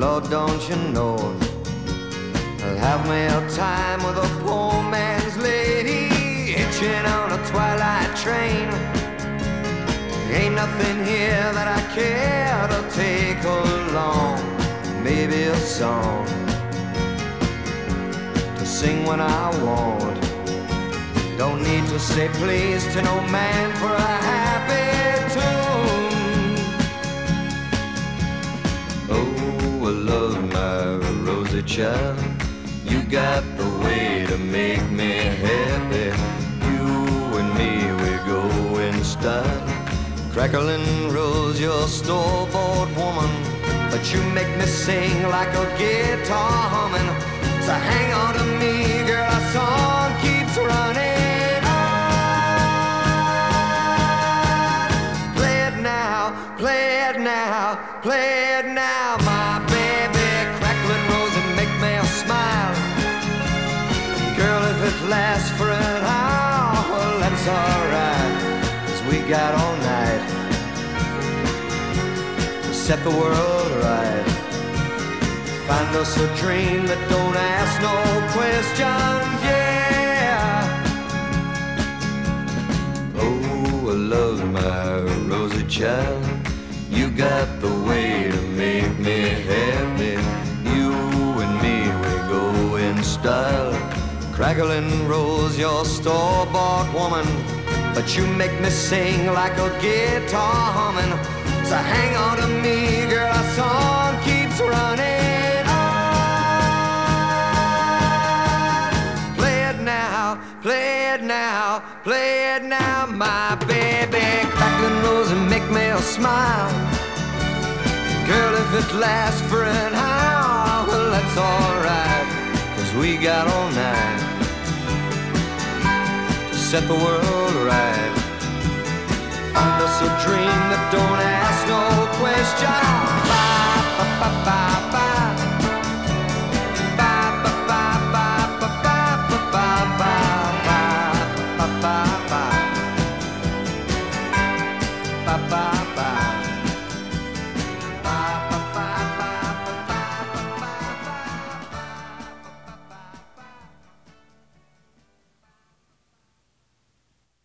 Lord, don't you know I'll have me a time with a poor man's lady, hitching on a twilight train. Ain't nothing here that I care to take along. Maybe a song to sing when I want. Don't need to say please to no man for a happy tune. Oh, I love my Rosie child. You got the way to make me happy. You and me, we go in style. Crackling rose, you're store-bought woman, but you make me sing like a guitar humming. So hang on to me, girl, our song keeps running on. Play it now, play it now, play it now, my baby. Crackling rose and make me smile. Girl, if it lasts for an hour, well, that's alright, 'cause we got all night to set the world right. Find us a dream that don't ask no questions, yeah. Oh, I love my Rosie child. You got the way to make me happy. You and me, we go in style. Crackling rose, you're store-bought woman, but you make me sing like a guitar humming. So hang on to me, girl, our song keeps running on. Play it now, play it now, play it now, my baby. Crackling rose and make me smile. Girl, if it lasts for an hour, well, that's alright, 'cause we got all night to set the world right.